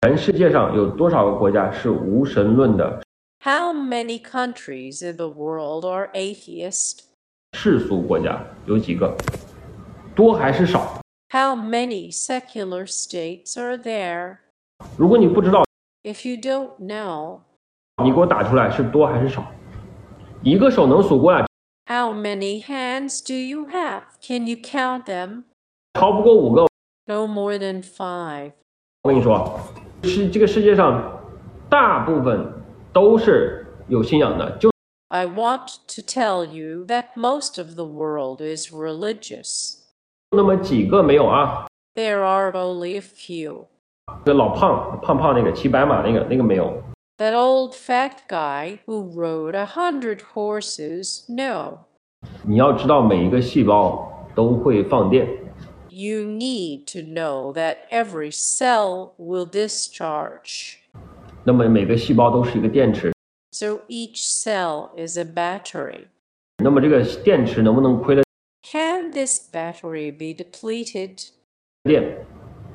全世界上有多少个国家是无神论的 How many countries in the world are atheist? 世俗国家？有几个？多还是少？ How many secular states are there? 如果你不知道， If you don't know, 你给我打出来是多还是少？一个手能数过来， how many hands do you have? Can you count them? 超不过5个。 No more than 5. 我跟你说，这个世界上大部分都是有信仰的，就 I want to tell you that most of the world is religious. 那么几个没有啊。 There are only a few. 这老胖那个骑白马那个没有。 That old fat guy who rode 100 horses, no. 你要知道每一个细胞都会放电， You need to know that every cell will discharge. 那么每个细胞都是一个电池， So each cell is a battery. 那么这个电池能不能亏了 Can this battery be depleted? 电？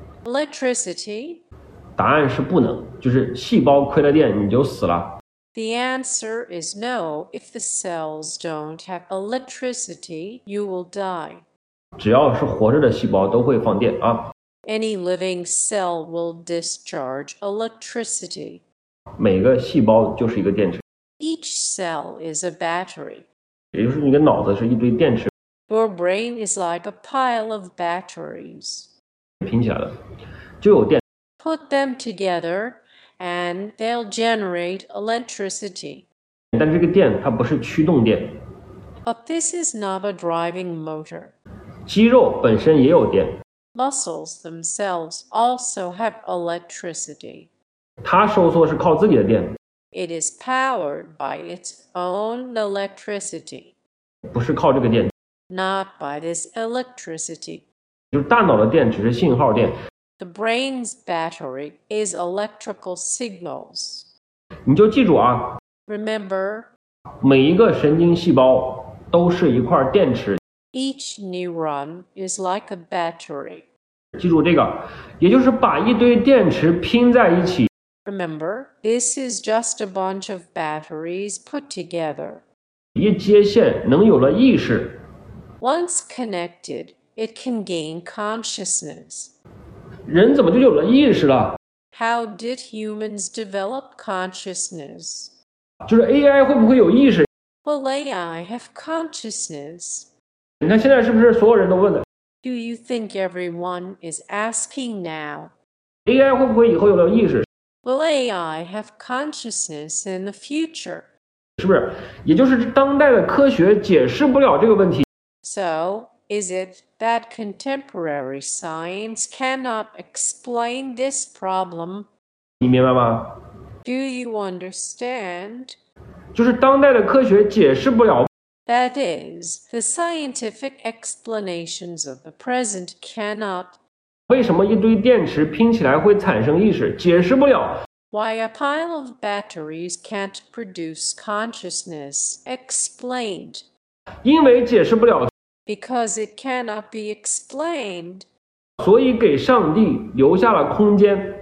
Electricity? 答案是不能，就是细胞亏了电你就死了。 The answer is no. If the cells don't have electricity, you will die. 只要是活着的细胞都会放电啊， Any living cell will discharge electricity. 每个细胞就是一个电池， Each cell is a battery. 也就是你的脑子是一堆电池 Your brain is like a pile of batteries. 拼起来的，就有电。 Put them together and they'll generate electricity. 但这个电它不是驱动电， But this is not a driving motor. 肌肉本身也有电， Muscles themselves also have electricity. 它收缩是靠自己的电， It is powered by its own electricity, 不是靠这个电， not by this electricity. 就是大脑的电只是信号电。 The brain's battery is electrical signals. 你就记住啊， Remember, 每一个神经细胞都是一块电池， each neuron is like a battery. 记住这个，也就是把一堆电池拼在一起， Remember, this is just a bunch of batteries put together. 一接线能有了意识， Once connected, it can gain consciousness. 人怎么就有了意识了？ How did humans develop consciousness? 就是 AI 会不会有意识？ Will AI have consciousness? 你看现在是不是所有人都问的 Do you think everyone is asking now? AI 会不会以后有了意识？ Will AI have consciousness in the future? 是不是？也就是当代的科学解释不了这个问题。 So, is it that contemporary science cannot explain this problem? 你明白吗？ Do you understand? 就是当代的科学解释不了。 That is, the scientific explanations of the present cannot. 为什么一堆电池拼起来会产生意识？解释不了。 Why a pile of batteries can't produce consciousness? Explained. 因为解释不了， Because it cannot be explained. 所以给上帝留下了空间，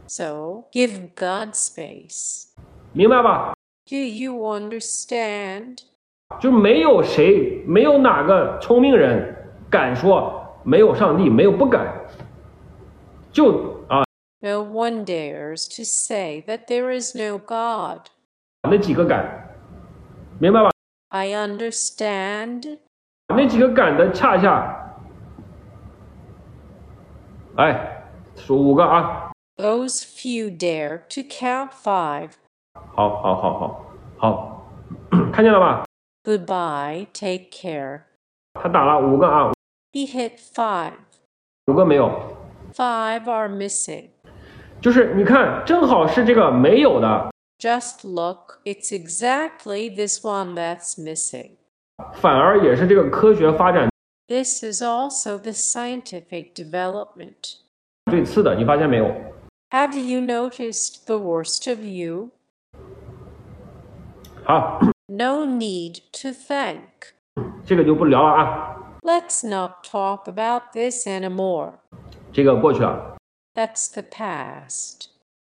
So, give God space. 明白吧？ Do you understand? 就没有谁，没有哪个聪明人敢说没有上帝，没有不敢。就啊， No one dares to say that there is no God. 那几个敢，明白吧？ I understand. 那几个敢的恰恰，哎，数5个啊！ Those few dare to count 5. 好，看见了吧？ Goodbye, take care. 他打了5个啊， He hit 5. 5个没有， 5 are missing. 就是你看，正好是这个没有的， Just look, it's exactly this one that's missing. 反而也是这个科学发展 This is also the scientific development. 最次的，你发现没有？ Have you noticed the worst of you? 好， No need to thank. 这个就不聊了啊， Let's not talk about this anymore. 这个过去了。 That's the past.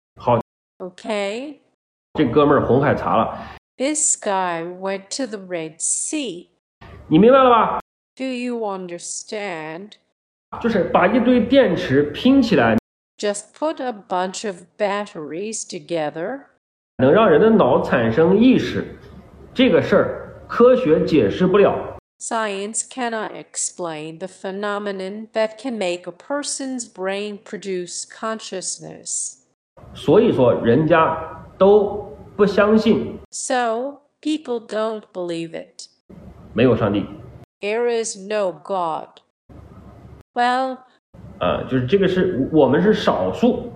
Okay? 这哥们儿红海查了， This guy went to the Red Sea. 你明白了吧？ Do you understand? 就是把一堆电池拼起来， Just put a bunch of batteries together. 能让人的脑产生意识，这个事儿科学解释不了。 Science cannot explain the phenomenon that can make a person's brain produce consciousness. 所以说人家都不相信 So, people don't believe it. 没有上帝， There is no God. Well, 就是这个是我们是少数，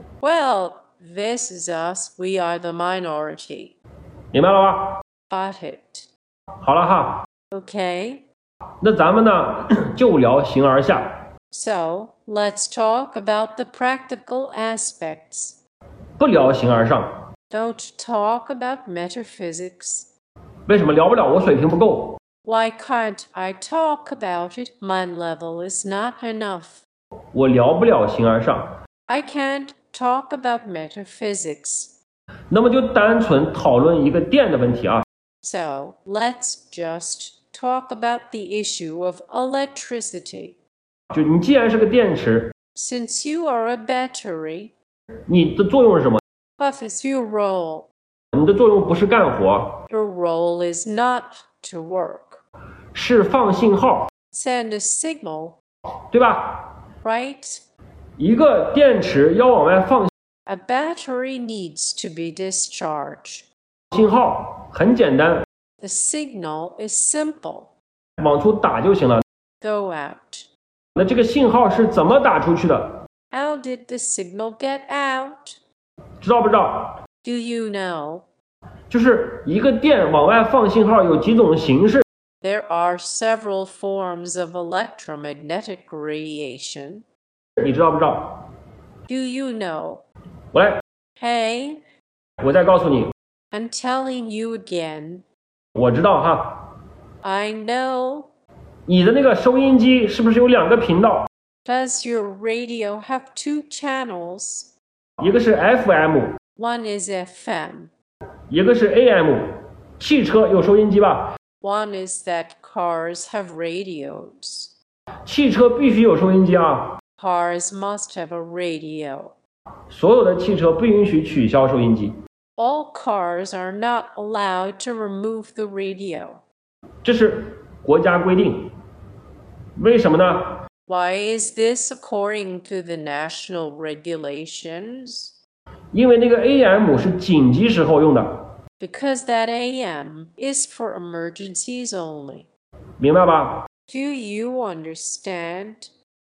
this is us. We are the minority. 明白了吧？ Got it. 好了哈， Okay. 那咱们呢就聊形而下， So, let's talk about the practical aspects. 不聊形而上。 Don't talk about metaphysics. 为什么聊不了？我水平不够。 Why can't I talk about it? My level is not enough. 我聊不了形而上， I can't talk about metaphysics. 那么就单纯讨论一个电的问题啊。 So, let's just talk about the issue of electricity. 就你既然是个电池， Since you are a battery, 你的作用是什么？ what is your role? 你的作用不是干活， Your role is not to work. 是放信号， Send a signal, 对吧？ right? 一个电池要往外放 A battery needs to be discharged. 信号，很简单， The signal is simple. 往出打就行了。 Go out. 那这个信号是怎么打出去的？ How did the signal get out? 知道不知道？ Do you know? 就是一个电往外放信号有几种形式， There are several forms of electromagnetic radiation. 你知道不知道？ Do you know? 我来， Hey, 我再告诉你， I'm telling you again. 我知道哈。 I know. 你的那个收音机是不是有2个频道？ Does your radio have two channels? 一个是 FM， One is FM. 一个是 AM。汽车有收音机吧？ One is that cars have radios. 汽车必须有收音机啊！ Cars must have a radio. 所有的汽车不允许取消收音机， All cars are not allowed to remove the radio. 这是国家规定。为什么呢？ Why is this according to the national regulations? 因为那个 AM 是紧急时候用的， Because that AM is for emergencies only. 明白吧 Do you understand?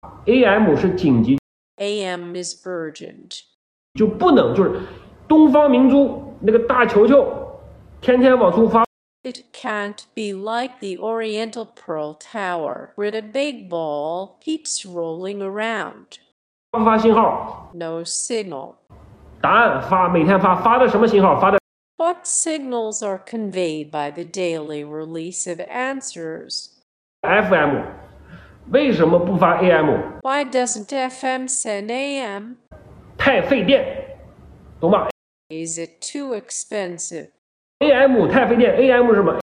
？AM 是紧急， AM is urgent. 就不能就是东方明珠那个大球球，天天往出发， It can't be like the Oriental Pearl Tower, where the big ball keeps rolling around. 不发信号。 No signal. 答案发，每天发的什么信号？发的 What signals are conveyed by the daily release of answers? FM。为什么不发 AM？ Why doesn't FM send AM? 太费电，懂吧 Is it too expensive? ？AM 太费电 ，AM 是什么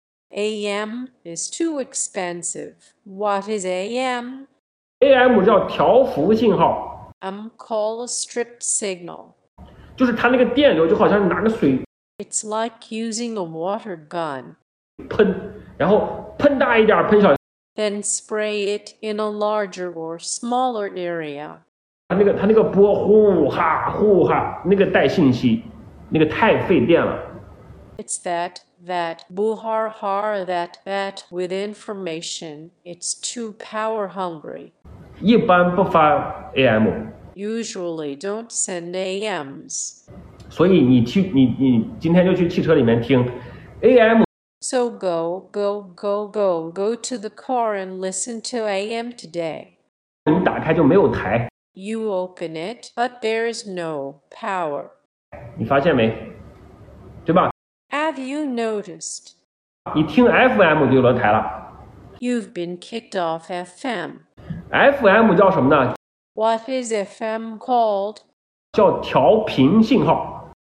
AM is too expensive. What is AM? ？AM 叫调幅信号， Call a strip signal. 就是它那个电流就好像你拿个水 It's like using a water gun. 喷，然后喷大一点，喷小， Then spray it in a larger or smaller area. 它那个波呼哈，那个带信息，那个太费电了。 It's that buhar har that with information. It's too power hungry. 一般不发 AM， Usually don't send AMs. 所以你今天就去汽车里面听 AM， So go to the car and listen to AM today. 你打开就没有台， You open it, but there's no power. 你发现没？对吧？ Have you noticed? 你听 FM 就有了台了 You've been kicked off FM. ，FM 叫什么呢？ What is FM called? 叫调频信号。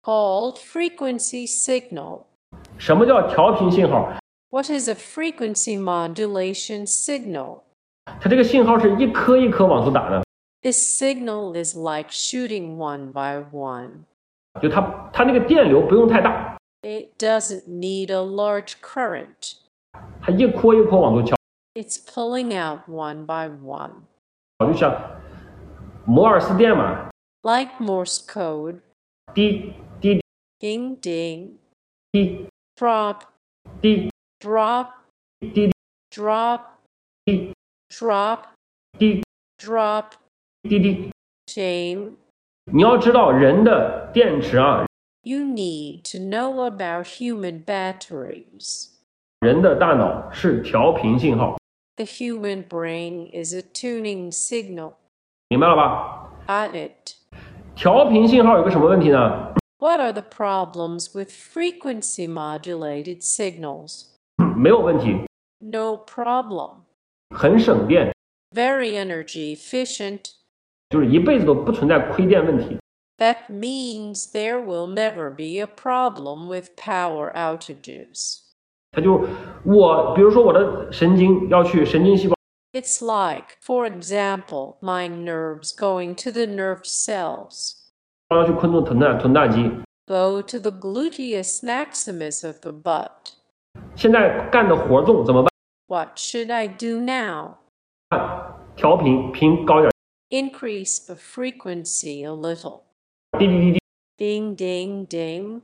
called frequency signal. 什么叫调频信号？ What is a frequency modulation signal? 它这个信号是一颗一颗往出打的， This signal is like shooting one by one. 就它那个电流不用太大， It doesn't need a large current. 它一颗一颗往出敲， It's pulling out one by one. 就像摩尔斯电码， Like Morse code. 滴滴 Ding ding. 滴 Drop. 滴 Drop. 滴 Drop. 滴 Drop. 滴 Drop. 滴滴。 Shame. 你要知道人的电池啊， You need to know about human batteries. 人的大脑是调频信号， The human brain is a tuning signal. 明白了吧？ Got it. 调频信号有个什么问题呢？ What are the problems with frequency modulated signals? 没有问题， No problem. 很省电， Very energy efficient. 就是一辈子都不存在亏电问题。 That means there will never be a problem with power outages. 它就比如说我的神经要去神经细胞， It's like, for example, my nerves going to the nerve cells. 要去昆仑臀大肌， Go to the gluteus maximus of the butt. 现在干的活重怎么办？ What should I do now? 调频高一点， Increase the frequency a little. 滴滴滴滴， Ding, ding, ding.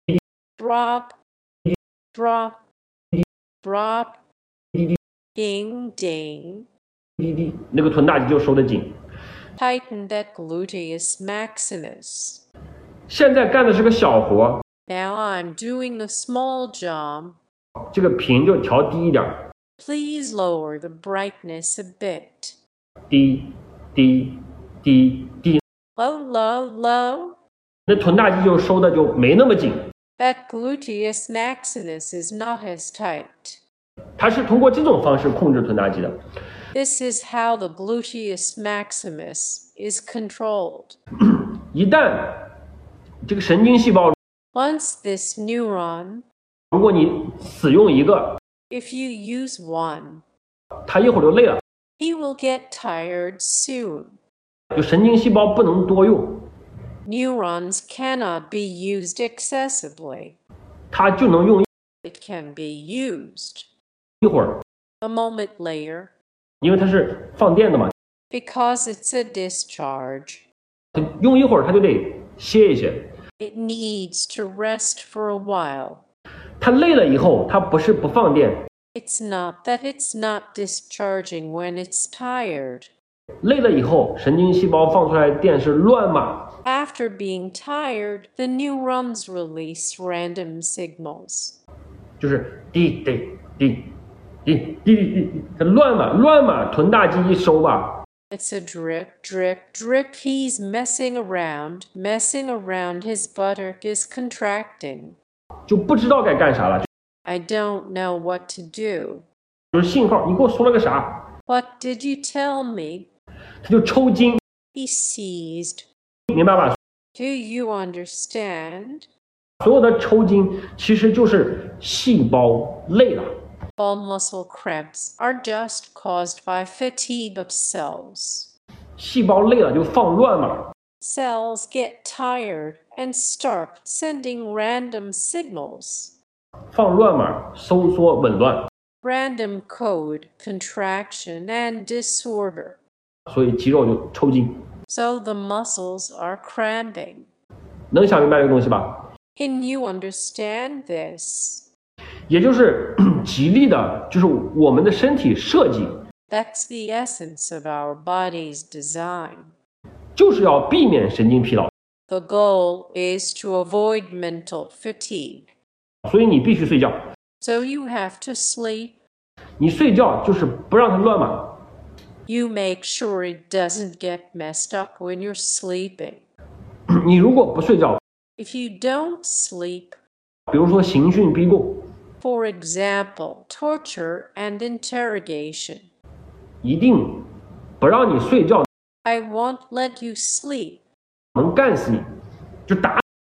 Drop. Drop. Drop. 滴滴 Ding, ding. 滴滴，那个臀大肌就收得紧。 Tighten that gluteus maximus. 现在干的是个小活， Now I'm doing a small job. 这个频就调低一点， Please lower the brightness a bit. 滴滴滴滴， Low, low, low. 那臀大肌就收的就没那么紧。 That gluteus maximus is not as tight. 它是通过这种方式控制臀大肌的。 This is how the gluteus maximus is controlled. 一旦这个神经细胞， Once this neuron, 如果你使用一个， if you use one, 它一会儿就累了， he will get tired soon. 就神经细胞不能多用， Neurons cannot be used excessively. 它就能用 It can be used. 一会儿， A moment later, 因为它是放电的嘛， because it's a discharge. 它用一会儿它就得歇一歇。 It needs to rest for a while. 它累了以后，它不是不放电， It's not that it's not discharging when it's tired. 累了以后，神经细胞放出来的电是乱码， After being tired, the neurons release random signals. 就是滴滴滴滴滴滴，它乱码，臀大肌一收吧， It's a drip, drip, drip. He's messing around. Messing around. His buttock is contracting. 就不知道该干啥了， I don't know what to do. 就是信号，你给我说了个啥， What did you tell me? 它就抽筋， He seized. 明白吧？ Do you understand? 所有的抽筋其实就是细胞累了， All muscle cramps are just caused by fatigue of cells. 细胞累了就放乱码， Cells get tired and start sending random signals. 放乱码，收缩紊乱， Random code, contraction, and disorder. 所以肌肉就抽筋。 So the muscles are cramping. 能想明白这个东西吧？ Can you understand this? 也就是极力的，就是我们的身体设计 That's the essence of our body's design. 就是要避免神经疲劳， The goal is to avoid mental fatigue. 所以你必须睡觉。 So you have to sleep. 你睡觉就是不让它乱码， You make sure it doesn't get messed up when you're sleeping. 你如果不睡觉， If you don't sleep, 比如说刑讯逼供， for example, torture and interrogation, 一定不让你睡觉， I won't let you sleep. 能干死你，就打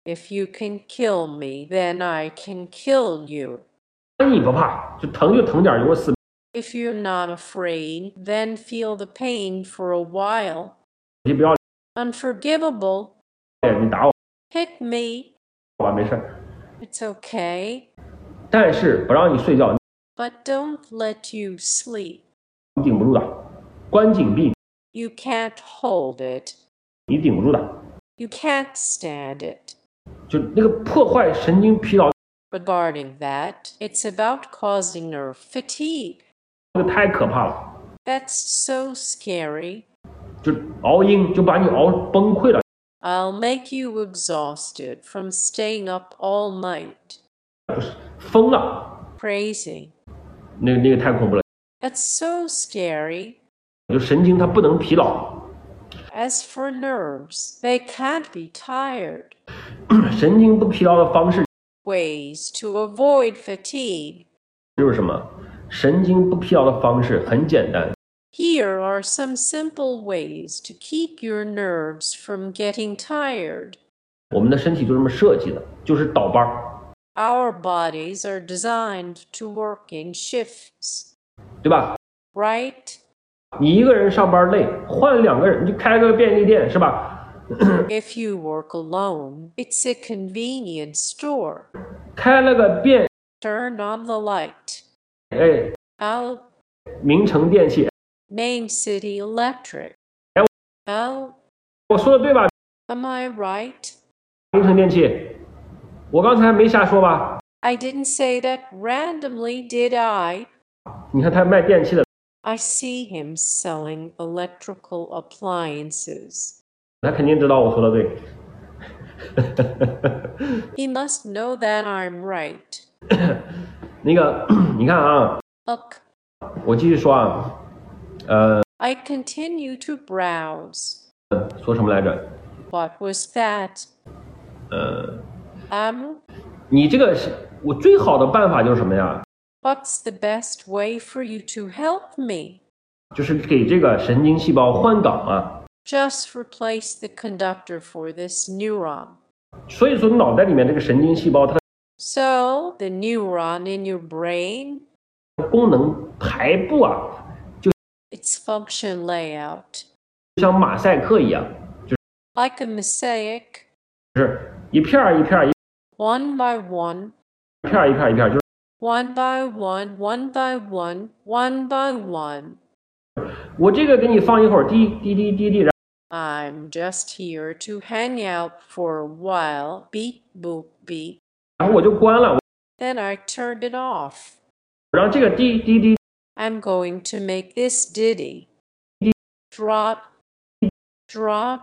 If you can kill me, then I can kill you. 你不怕，就疼点儿，就给我死。 If you're not afraid, then feel the pain for a while. 你不要， Unforgivable. 你打我 Hit me. 吧，没事。 It's okay. 但是不让你睡觉， But don't let you sleep. 你顶不住的，关紧闭， You can't hold it. 你顶不住的， You can't stand it. 就那个破坏神经疲劳， Regarding that, it's about causing nerve fatigue. 这个太可怕了， That's so scary. 就熬鹰就把你熬崩溃了， I'll make you exhausted from staying up all night, 疯了， praising. 那个太恐怖了， That's so scary. 就神经它不能疲劳， As for nerves, they can't be tired. 神经不疲劳的方式 Ways to avoid fatigue. 就是什么？神经不疲劳的方式很简单， Here are some simple ways to keep your nerves from getting tired. 我们的身体就这么设计的，就是倒班儿， Our bodies are designed to work in shifts, 对吧？ right? 你一个人上班累，换2个人，你就开个便利店，是吧？ If you work alone, it's a convenience store. 开了个便， Turn on the light. 哎， Oh, 名城电器， Main City Electric. Eh. Oh, 我说的对吧？ am I right? 名城电器，我刚才没瞎说吧？ I didn't say that randomly, did I? 你看他卖电器的， I see him selling electrical appliances. 他肯定知道我说的对。 He must know that I'm right. 那个，你看啊， Look, 我继续说啊， I continue to browse. 说什么来着？ What was that? 你这个是我最好的办法就是什么呀？ What's the best way for you to help me? 就是给这个神经细胞换岗啊。 Just replace the conductor for this neuron. 所以说，脑袋里面这个神经细胞，它的 So, the neuron in your brain, 功能排布啊， its function layout, 就像马赛克一样， like a mosaic, 就是一片儿一片儿， one by one, 一片儿一片儿一片儿，就是 one by one, one by one, one by one. 我这个给你放一会儿，滴滴滴滴滴，然 I'm just here to hang out for a while, beep boop beep. 后我就关了， Then I turned it off. 让这个滴滴滴 I'm going to make this ditty. Drop, drop,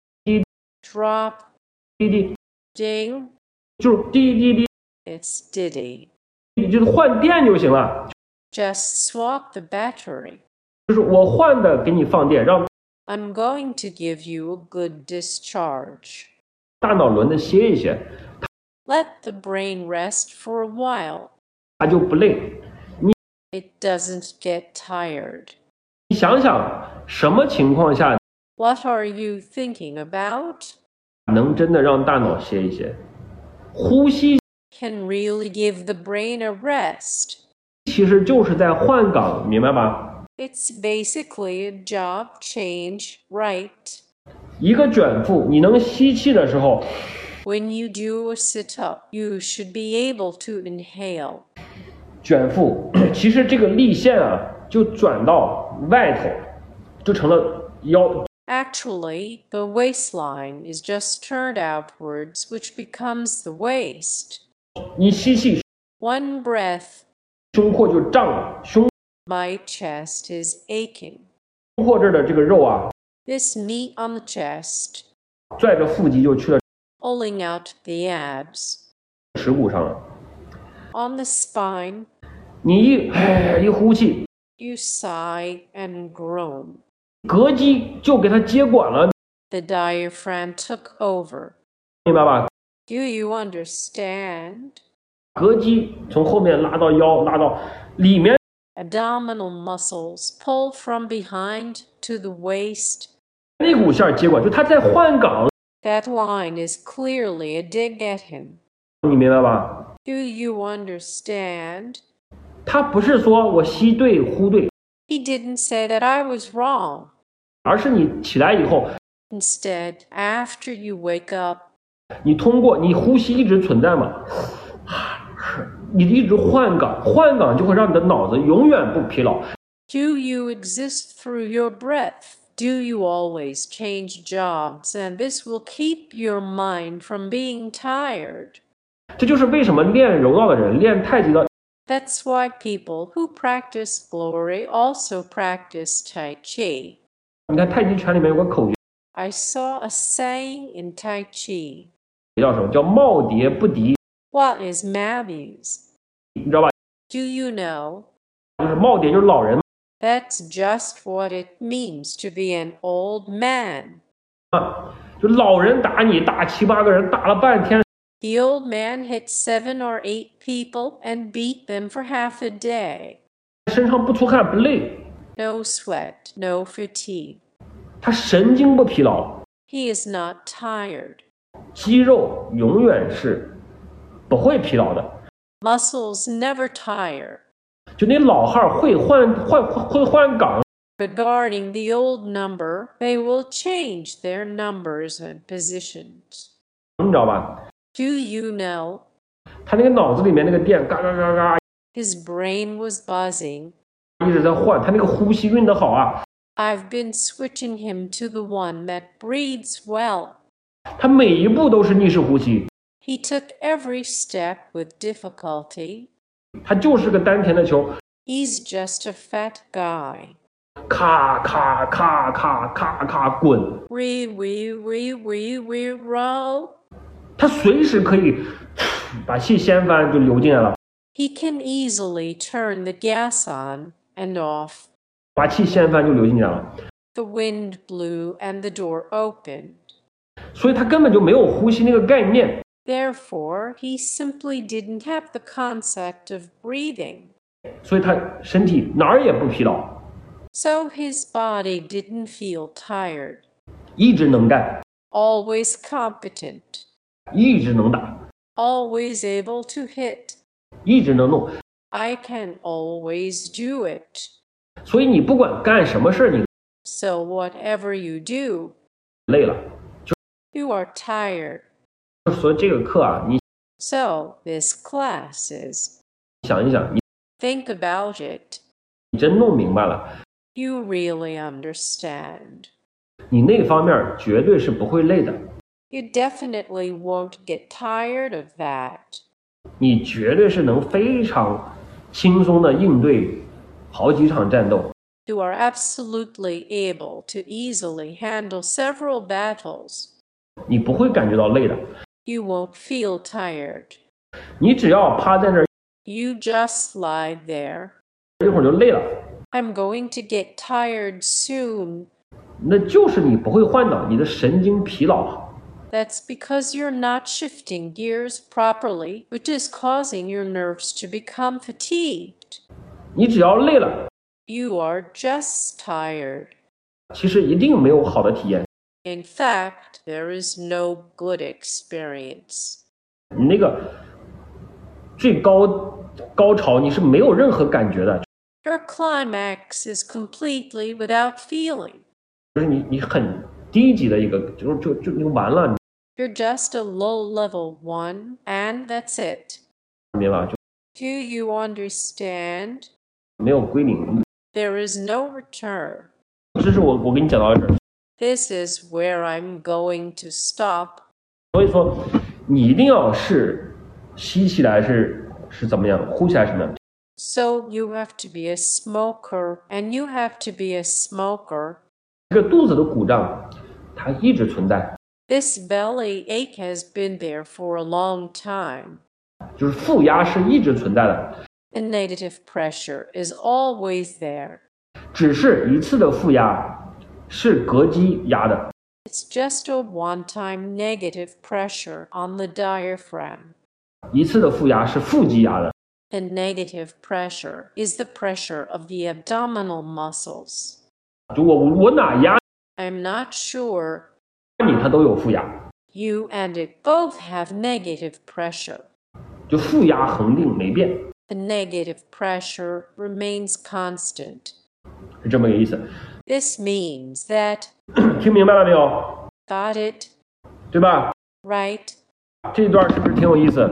drop, 滴滴， ding. 就是滴滴滴， It's ditty. 就是换电就行了。 Just swap the battery. 就是我换的给你放电，让 I'm going to give you a good discharge. 大脑轮子歇一歇， Let the brain rest for a while. 它就不累。 It doesn't get tired. 你想想，什么情况下 What are you thinking about? 能真的让大脑歇一歇？呼吸 Can really give the brain a rest. 其实就是在换岗，明白吧？ It's basically a job change, right? 一个卷腹，你能吸气的时候， When you do a sit-up, you should be able to inhale. 卷腹，其实这个力线啊，就转到外头，就成了腰。 Actually, the waistline is just turned outwards, which becomes the waist. 你吸气， One breath, 胸廓就胀了，胸 my chest is aching. 廓这儿的这个肉啊， This meat on the chest, 拽着腹肌就去了 pulling out the abs. 耻骨上了。 On the spine, 你一呼气， you sigh and groan. 膈肌就给它接管了， The diaphragm took over. 明白吧？ Do you understand? 膈肌从后面拉到腰，拉到里面， Abdominal muscles pull from behind to the waist. 那股线接管，就它在换岗。 That line is clearly a dig at him. 你明白吧？ Do you understand? 他不是说我西对呼对， He didn't say that I was wrong. 而是你起来以后， Instead, after you wake up, 你通过你呼吸一直存在嘛，你一直换岗，换岗就会让你的脑子永远不疲劳。 do you exist through your breath? Do you always change jobs? And this will keep your mind from being tired. 这就是为什么练柔道的人，练太极的， That's why people who practice glory also practice Tai Chi. 你看太极拳里面有个口诀， I saw a saying in Tai Chi. 叫什么？叫耄耋不敌， What is Mabuse? 你知道吧？ Do you know? 就是耄耋就是老人 That's just what it means to be an old man. 嘛，就老人打你，打7、8个人，打了半天， The old man hit 7 or 8 people and beat them for half a day. 身上不出汗不累， No sweat, no fatigue. 他神经不疲劳， He is not tired. 肌肉永远是不会疲劳的。 Muscles never tire. 就那老汉会换岗， Regarding the old number, they will change their numbers and positions. 你知道吧？ Do you know? 他那个脑子里面那个电嘎嘎嘎嘎 His brain was buzzing. 一直在换，他那个呼吸运得好啊， I've been switching him to the one that breathes well. 他每一步都是逆式呼吸， He took every step with difficulty. 他就是个丹田的球， He's just a fat guy. 咔咔咔咔咔咔滚， Row. 他随时可以把气掀翻就流进来了， He can easily turn the gas on and off. 把气掀翻就流进来了， The wind blew and the door opened. 所以他根本就没有呼吸那个概念， Therefore, he simply didn't have the concept of breathing. 所以他身体哪儿也不疲劳， So his body didn't feel tired. 一直能干， Always competent. 一直能打， Always able to hit. 一直能弄， I can always do it. 所以你不管干什么事儿，你 So whatever you do, 累了， you are tired. 所以这个课啊，你 So this class is. 想一想，你 Think about it. 真弄明白了， You really understand. 你那方面绝对是不会累的， You definitely won't get tired of that. 你绝对是能非常轻松的应对好几场战斗， You are absolutely able to easily handle several battles. 你不会感觉到累的。 You won't feel tired. 你只要趴在那儿 You just lie there. 一会儿就累了， I'm going to get tired soon. 那就是你不会换挡，你的神经疲劳。 That's because you're not shifting gears properly, which is causing your nerves to become fatigued. 你只要累了， You are just tired. 其实一定没有好的体验。 In fact, there is no good experience. 你那个最高潮你是没有任何感觉的， Your climax is completely without feeling. 就是你很低级的一个，就完了， You're just a low level one, and that's it. 明白吧？就 Do you understand? 没有归零。 There is no return. 这是我给你讲到的事儿。 This is where I'm going to stop. 所以说，你一定要是吸起来是怎么样，呼起来什么样。 So you have to be a smoker, and you have to be a smoker. 这个肚子的鼓胀，它一直存在， This belly ache has been there for a long time. 就是负压是一直存在的， The negative pressure is always there. 只是一次的负压是膈肌压的， It's just a one-time negative pressure on the diaphragm. 一次的负压是腹肌压的。 The negative pressure is the pressure of the abdominal muscles. 就我哪压 I'm not sure. 你，它都有负压。 You and it both have negative pressure. 就负压恒定没变， The negative pressure remains constant. 是这么个意思。 This means that 听明白了没有？ got it, 对吧？ right? 这段是不是挺有意思？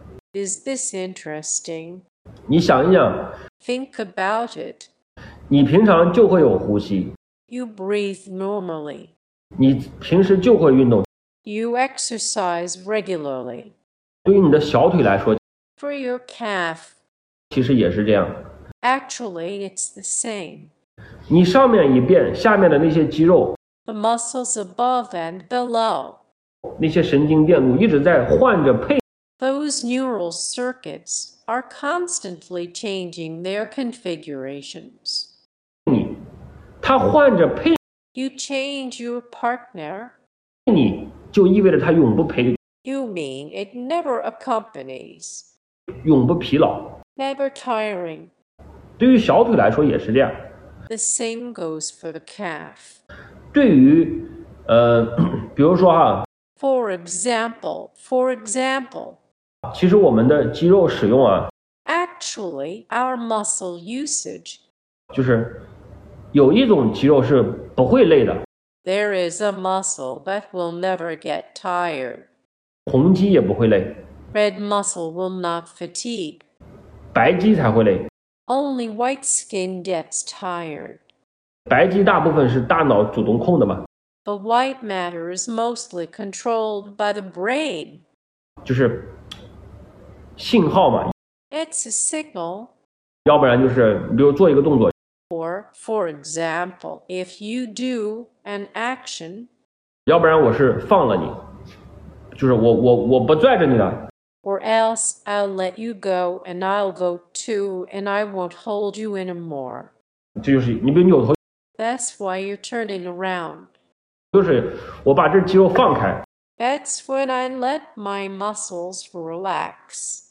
Is this interesting? 你想一想， Think about it. 你平常就会有呼吸， You breathe normally. 你平时就会运动。 You exercise regularly. 对于你的小腿来说， For your calf, 其实也是这样。 actually, it's the same. 你上面一变，下面的那些肌肉、 The muscles above and below, 那些神经电路一直在换着配。 those neural circuits are constantly changing their configurations. 你，它换着配 You change your partner, 你，就意味着它永不陪， you mean it never accompanies, 永不疲劳。 never tiring. 对于小腿来说也是这样。 The same goes for the calf. 对于比如说哈， For example, 其实我们的肌肉使用啊， actually, our muscle usage, 就是有一种肌肉是不会累的， there is a muscle that will never get tired. 红肌也不会累， Red muscle will not fatigue. 白肌才会累。 Only white skin gets tired. 白肌大部分是大脑主动控的嘛， The white matter is mostly controlled by the brain. 就是信号嘛， It's a signal. 要不然就是比如做一个动作， Or, for example, if you do an action, 要不然我是放了你，就是我不拽着你了， or else I'll let you go and I'll go too and I won't hold you anymore. 这就是你比如扭头， That's why you're turning around. 就是我把这肌肉放开， That's when I let my muscles relax.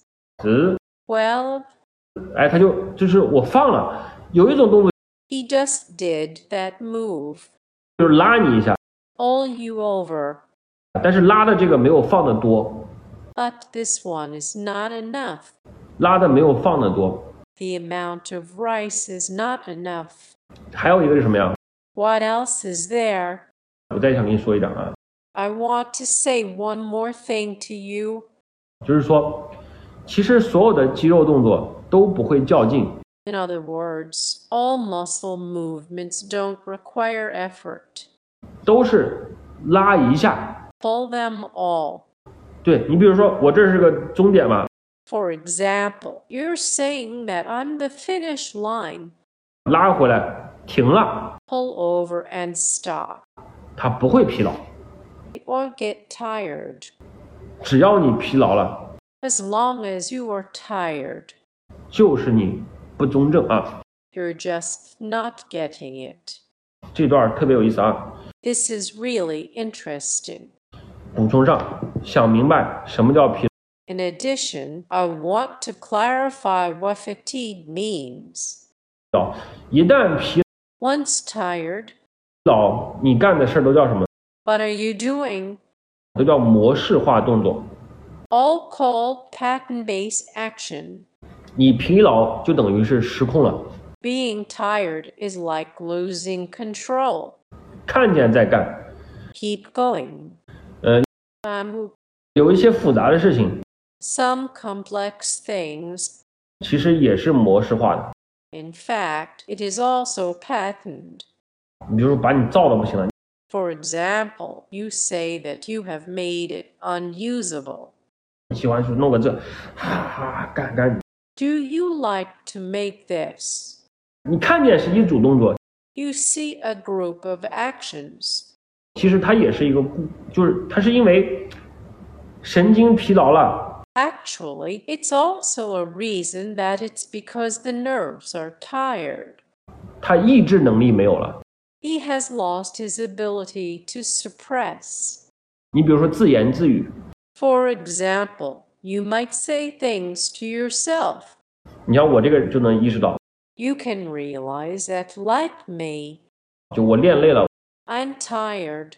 12. 哎，他就是我放了。有一种动作 He just did that move. 就是拉你一下， All you over. 但是拉的这个没有放的多， But this one is not enough. 拉的没有放的多。 The amount of rice is not enough. 还有一个是什么呀？ What else is there? 我再想跟你说一点啊， I want to say one more thing to you. 就是说，其实所有的肌肉动作都不会较劲， In other words, all muscle movements don't require effort. 都是拉一下。 Pull them all. 对你比如说，我这是个终点嘛， For example, you're saying that on the finish line, 拉回来停了， pull over and stop. 它不会疲劳。 It won't get tired. 只要你疲劳了， As long as you are tired, 就是你不中正啊。 you're just not getting it. 这段特别有意思啊， This is really interesting. 补充上，想明白什么叫疲 In addition, I want to clarify what fatigue means. 劳。一旦疲 Once tired, 劳，你干的事儿都叫什么？ what are you doing? 都叫模式化动作。 All called pattern-based action. 你疲劳就等于是失控了， Being tired is like losing control. 看见在干。 Keep going. 有一些复杂的事情， Some complex things. 其实也是模式化的。 In fact, it is also patterned. 你比如说把你造的不行了， For example, you say that you have made it unusable. 你喜欢去弄个这，哈哈干干。 Do you like to make this? 你看见是一组动作， You see a group of actions. 其实它也是一个就是它是因为神经疲劳了， Actually, it's also a reason that it's because the nerves are tired. 它抑制能力没有了。 He has lost his ability to suppress. 你比如说自言自语， For example, you might say things to yourself. 你像我这个就能意识到， You can realize that, like me, 就我练累了， I'm tired.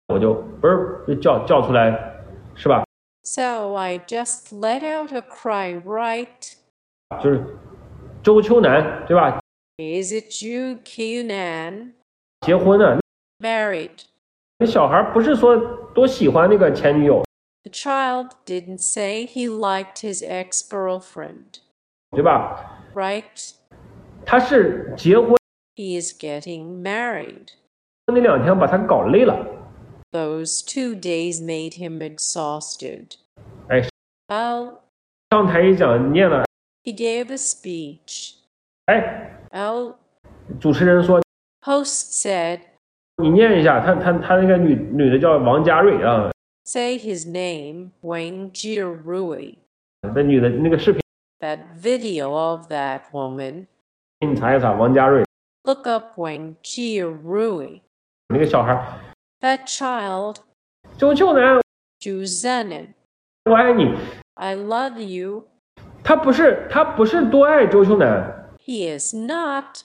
我就不是就叫出来，是吧？ So I just let out a cry, right? 就是周秋楠，对吧？ Is it you, Q-Nan? 结婚了， Married. 那小孩不是说多喜欢那个前女友， The child didn't say he liked his ex-girlfriend, 对吧？ right? 他是结婚 He is getting married. 那2天把他搞累了， Those 2 days made him exhausted. 哎， Oh, 上台一讲念了， he gave a speech. 哎， Oh, 主持人说 host said, 你念一下，他那个女的叫王佳瑞啊， say his name, Wang Jirui. 那女的那个视频 That video of that woman. 你查一查王佳瑞， Look up Wang Jirui. 那个小孩 That child, 周秋楠， Zhu Zenin. 我爱你， I love you. 他不是多爱周秋楠， He is not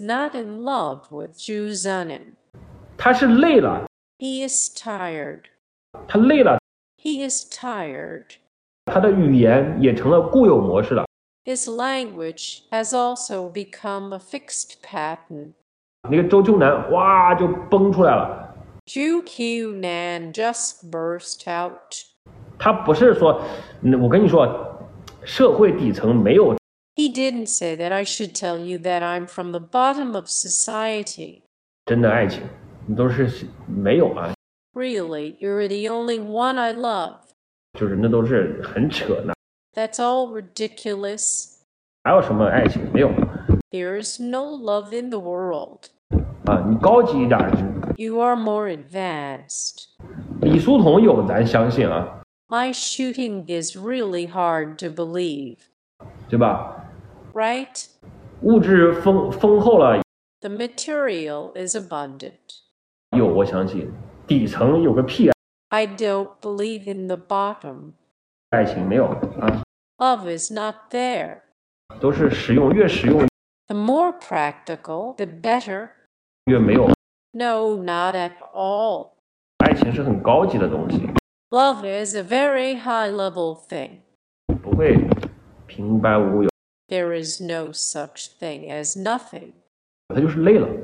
in love with Zhu Zenin. 他是累了， He is tired. 他累了， He is tired. 他的语言也成了固有模式了。 His language has also become a fixed pattern. 那个周秋楠哇就崩出来了， Zhu Qiunan just burst out. 他不是说，我跟你说，社会底层没有 He didn't say that I should tell you that I'm from the bottom of society. 真的爱情，都是没有啊， Really, you're the only one I love. 就是那都是很扯的， That's all ridiculous. 还有什么爱情没有 There's no love in the world. 啊？你高级一点， You are more advanced. 李叔同有，咱相信啊， My shooting is really hard to believe, 对吧？ right? 物质丰厚了， The material is abundant. 有我相信，底层有个屁 I don't believe in the bottom. 爱情没有啊， Love is not there. 都是实用，越实用 The more practical, the better. 越没有。 No, not at all. 爱情是很高级的东西， Love is a very high level thing. 不会平白无故有， There is no such thing as nothing. 他就是累了，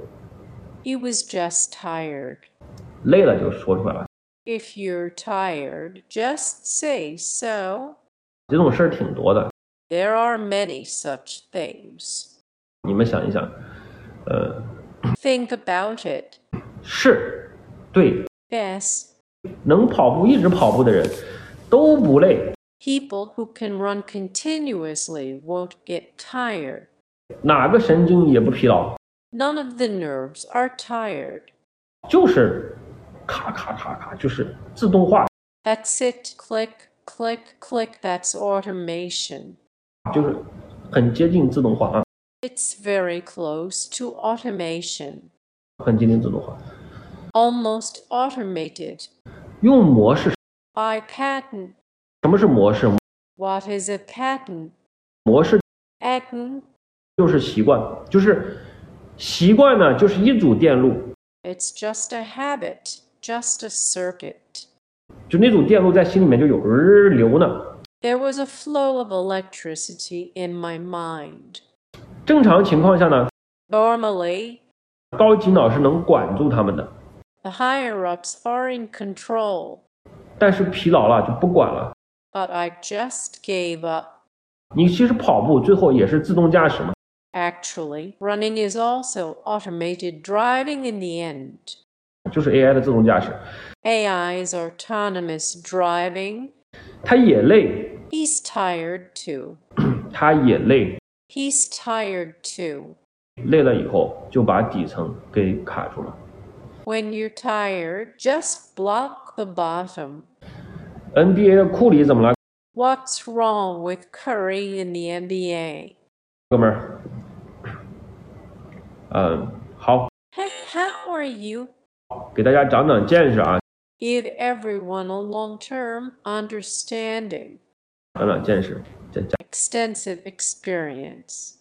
He was just tired. 累了就说出来了。 If you're tired, just say so. 这种事儿挺多的， There are many such things. 你们想一想， Think about it. 是，对， Yes, 能跑步一直跑步的人都不累， people who can run continuously won't get tired. 哪个神经也不疲劳， None of the nerves are tired. 就是咔咔咔咔，就是自动化， That's it. Click, click, click. That's automation. 就是很接近自动化啊， It's very close to automation. 很接近自动化。 Almost automated. 用模式， By pattern. 什么是模式？ What is a pattern? 模式 Pattern. 就是习惯，就是习惯呢，就是一组电路， It's just a habit, just a circuit. 就那组电路在心里面就有流呢。 There was a flow of electricity in my mind. 正常情况下呢， Normally, 高级脑是能管住他们的， the higher-ups are in control, 但是疲劳了就不管了。 but I just gave up. 你其实跑步最后也是自动驾驶嘛， Actually, running is also automated driving in the end. 就是 AI 的自动驾驶， AI's autonomous driving. 它也累， He's tired too. 它也累， He's tired too. 累了以后就把底层给卡住了。 When you're tired, just block the bottom. NBA 的库里怎么了， What's wrong with Curry in the NBA? 哥们儿？好， How are you? 给大家长长见识啊， Give everyone a long-term understanding, 长长见识，再讲。 extensive experience.